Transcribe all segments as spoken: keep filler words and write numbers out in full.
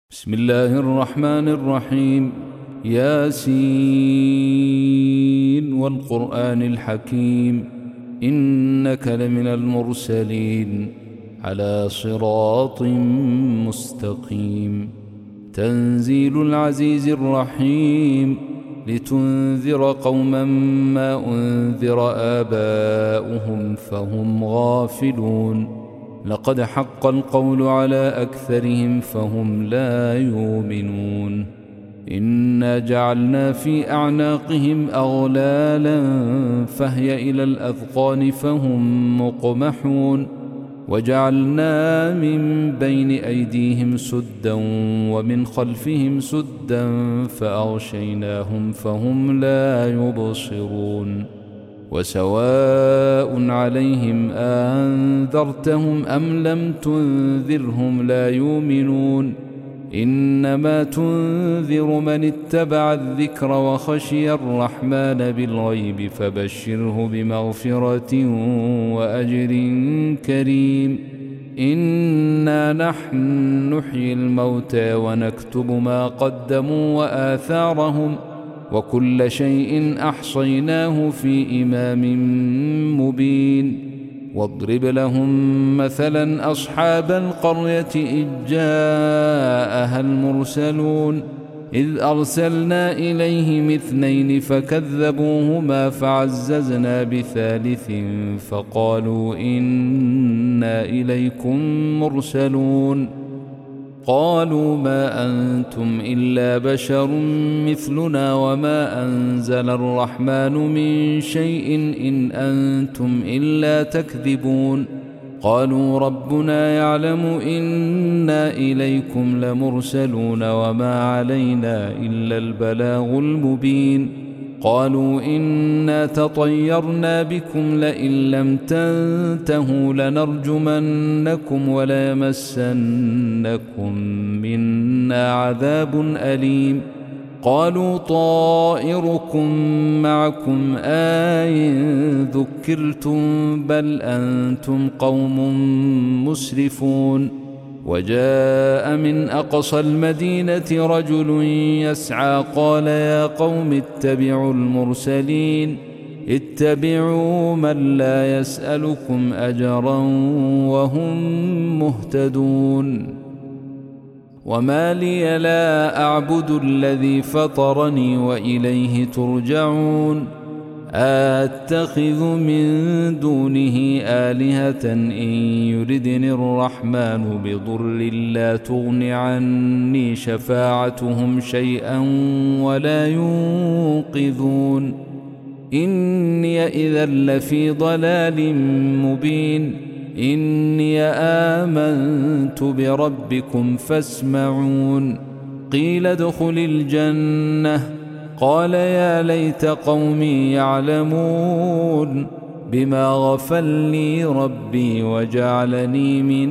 بسم الله الرحمن الرحيم. ياسين والقرآن الحكيم إنك لمن المرسلين على صراط مستقيم. تنزيل العزيز الرحيم لتنذر قوما ما أنذر آباؤهم فهم غافلون. لقد حق القول على أكثرهم فهم لا يؤمنون. إنا جعلنا في أعناقهم أغلالا فهي إلى الأذقان فهم مقمحون. وجعلنا من بين أيديهم سدا ومن خلفهم سدا فأغشيناهم فهم لا يبصرون. وسواء عليهم أنذرتهم أم لم تنذرهم لا يؤمنون. إنما تنذر من اتبع الذكر وخشي الرحمن بالغيب فبشره بمغفرة وأجر كريم. إنا نحن نحيي الموتى ونكتب ما قدموا وآثارهم وكل شيء أحصيناه في إمام مبين. واضرب لهم مثلا أصحاب القرية إذ جاءها المرسلون إذ أرسلنا إليهم اثنين فكذبوهما فعززنا بثالث فقالوا إنا إليكم مرسلون. قالوا ما أنتم إلا بشر مثلنا وما أنزل الرحمن من شيء إن أنتم إلا تكذبون. قالوا ربنا يعلم إنا إليكم لمرسلون وما علينا إلا البلاغ المبين. قالوا إنا تطيرنا بكم لئن لم تنتهوا لنرجمنكم وليمسنكم منا عذاب أليم. قالوا طائركم معكم أئن ذكرتم بل أنتم قوم مسرفون. وجاء من أقصى المدينة رجل يسعى قال يا قوم اتبعوا المرسلين اتبعوا من لا يسألكم أجرا وهم مهتدون. وما لي لا أعبد الذي فطرني وإليه ترجعون. أتخذ من دونه آلهة إن يردني الرحمن بضر لا تغن عني شفاعتهم شيئا ولا ينقذون. إني إذا لفي ضلال مبين. إني آمنت بربكم فاسمعون. قيل ادخل الجنة قال يا ليت قومي يعلمون بما غفر لي ربي وجعلني من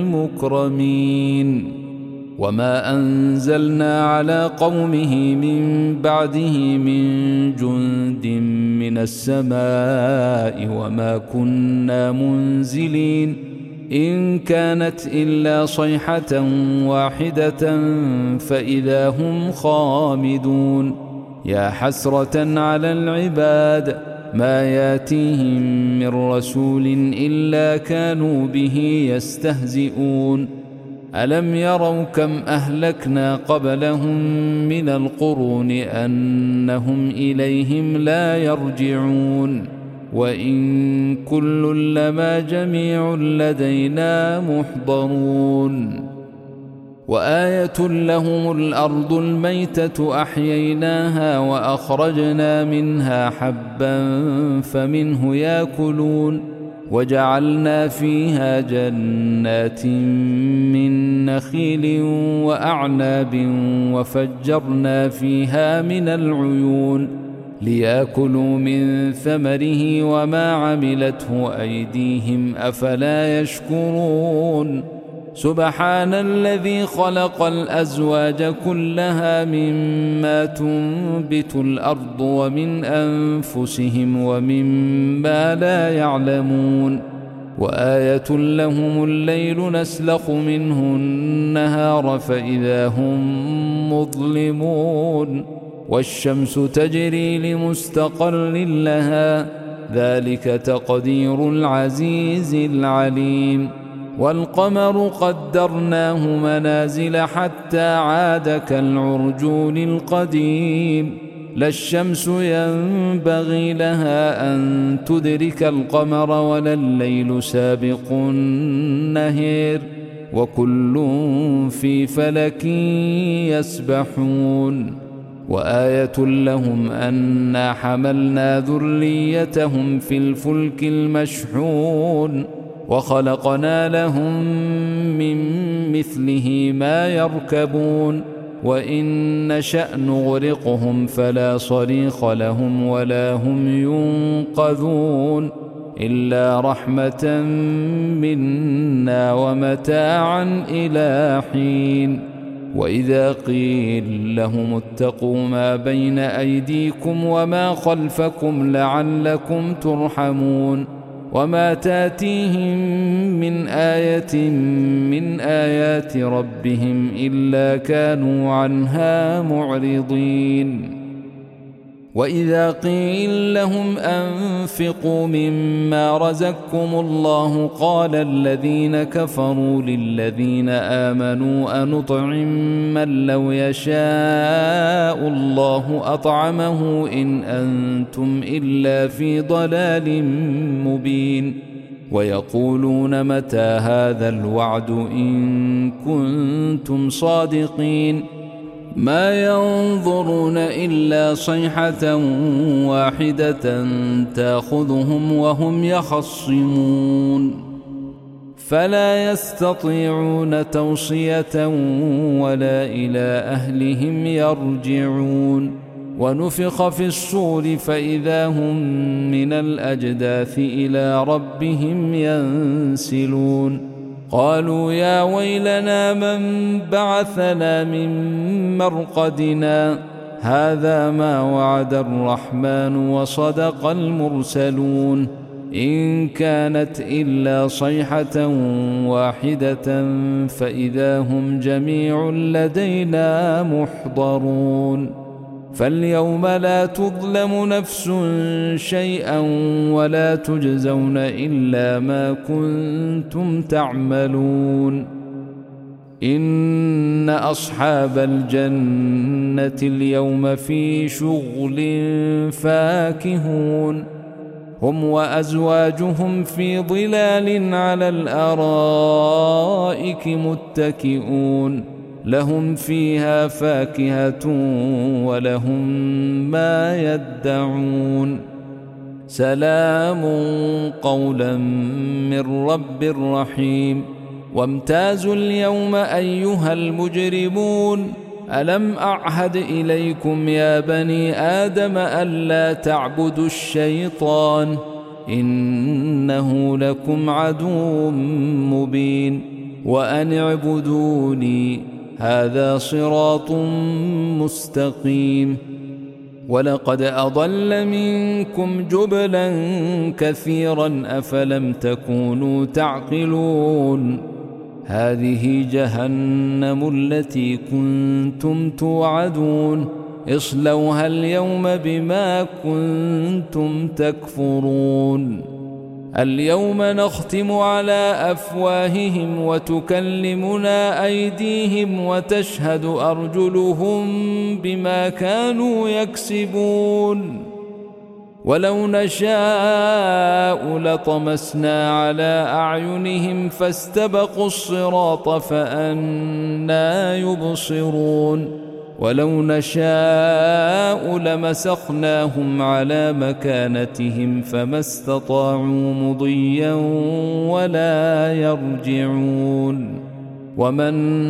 المكرمين. وما أنزلنا على قومه من بعده من جند من السماء وما كنا منزلين. إن كانت إلا صيحة واحدة فإذا هم خامدون. يا حسرة على العباد ما ياتيهم من رسول إلا كانوا به يستهزئون. ألم يروا كم أهلكنا قبلهم من القرون أنهم إليهم لا يرجعون. وإن كل لما جميع لدينا محضرون. وآية لهم الأرض الميتة أحييناها وأخرجنا منها حبا فمنه يأكلون. وجعلنا فيها جنات من نخيل وأعناب وفجرنا فيها من العيون ليأكلوا من ثمره وما عملته أيديهم أفلا يشكرون. سبحان الذي خلق الأزواج كلها مما تنبت الأرض ومن أنفسهم ومما لا يعلمون. وآية لهم الليل نسلخ منه النهار فإذا هم مظلمون والشمس تجري لمستقر لها ذلك تقدير العزيز العليم والقمر قدرناه منازل حتى عاد كالعرجون القديم لا الشمس ينبغي لها أن تدرك القمر ولا الليل سابق النهار وكل في فلك يسبحون وآية لهم أنا حملنا ذريتهم في الفلك المشحون وخلقنا لهم من مثله ما يركبون وإن نشأ نغرقهم فلا صريخ لهم ولا هم ينقذون إلا رحمة منا ومتاعا إلى حين وإذا قيل لهم اتقوا ما بين أيديكم وما خلفكم لعلكم ترحمون وما تاتيهم من آية من آيات ربهم إلا كانوا عنها معرضين وإذا قيل لهم أنفقوا مما رزقكم الله قال الذين كفروا للذين آمنوا أنطعم من لو يشاء الله أطعمه إن أنتم إلا في ضلال مبين ويقولون متى هذا الوعد إن كنتم صادقين ما ينظرون إلا صيحة واحدة تأخذهم وهم يخصمون فلا يستطيعون توصية ولا إلى أهلهم يرجعون ونفخ في الصور فإذا هم من الأجداث إلى ربهم ينسلون قالوا يا ويلنا من بعثنا من مرقدنا هذا ما وعد الرحمن وصدق المرسلون إن كانت إلا صيحة واحدة فإذا هم جميع لدينا محضرون فاليوم لا تظلم نفس شيئا ولا تجزون إلا ما كنتم تعملون إن أصحاب الجنة اليوم في شغل فاكهون هم وأزواجهم في ظلال على الأرائك متكئون لهم فيها فاكهة ولهم ما يدعون سلام قولا من رب رحيم وامتازوا اليوم أيها المجرمون ألم أعهد إليكم يا بني آدم ألا تعبدوا الشيطان إنه لكم عدو مبين وأن اعبدوني هذا صراط مستقيم ولقد أضل منكم جبلا كثيرا أفلم تكونوا تعقلون هذه جهنم التي كنتم توعدون اصلوها اليوم بما كنتم تكفرون اليوم نختم على أفواههم وتكلمنا أيديهم وتشهد أرجلهم بما كانوا يكسبون ولو نشاء لطمسنا على أعينهم فاستبقوا الصراط فأنى يبصرون ولو نشاء لمسخناهم على مكانتهم فما استطاعوا مضيا ولا يرجعون ومن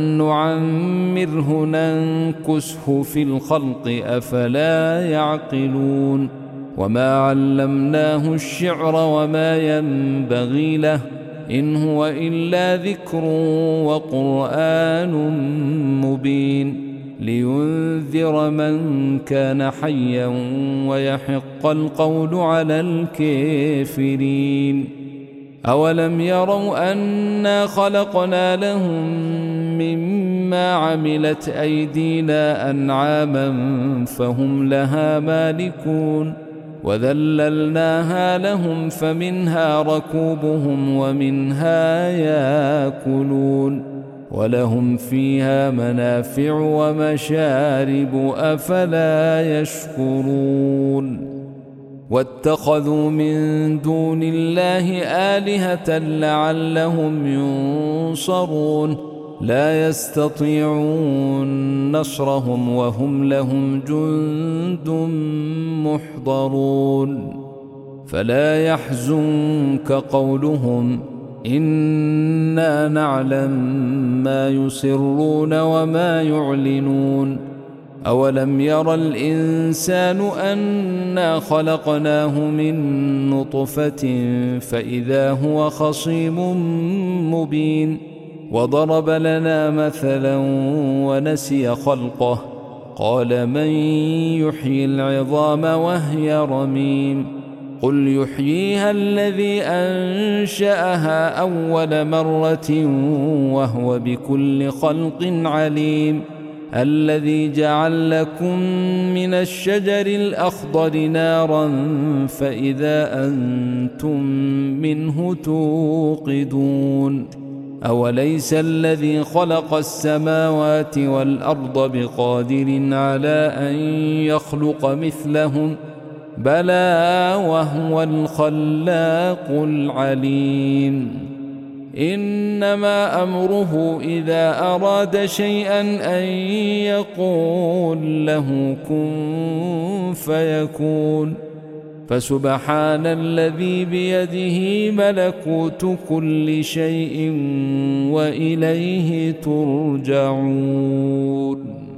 نعمره ننكسه في الخلق أفلا يعقلون وما علمناه الشعر وما ينبغي له إن هو إلا ذكر وقرآن مبين لينذر من كان حيا ويحق القول على الكافرين أولم يروا أنا خلقنا لهم مما عملت أيدينا أنعاما فهم لها مالكون وذللناها لهم فمنها ركوبهم ومنها يأكلون ولهم فيها منافع ومشارب أفلا يشكرون واتخذوا من دون الله آلهة لعلهم ينصرون لا يستطيعون نصرهم وهم لهم جند محضرون فلا يحزنك قولهم إنا نعلم ما يسرون وما يعلنون أولم ير الإنسان أنا خلقناه من نطفة فإذا هو خصيم مبين وضرب لنا مثلا ونسي خلقه قال من يحيي العظام وهي رميم قل يحييها الذي أنشأها أول مرة وهو بكل خلق عليم الذي جعل لكم من الشجر الأخضر نارا فإذا أنتم منه توقدون أوليس الذي خلق السماوات والأرض بقادر على أن يخلق مثلهم بلى وهو الخلاق العليم إنما أمره إذا أراد شيئا أن يقول له كن فيكون فسبحان الذي بيده ملكوت كل شيء وإليه ترجعون.